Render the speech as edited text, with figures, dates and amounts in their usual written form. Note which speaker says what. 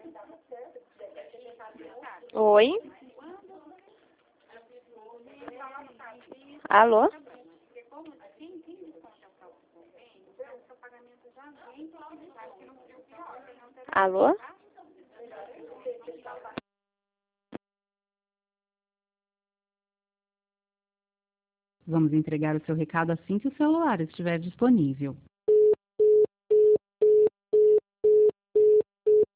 Speaker 1: Oi? Alô? Alô?
Speaker 2: Vamos entregar o seu recado assim que o celular estiver disponível.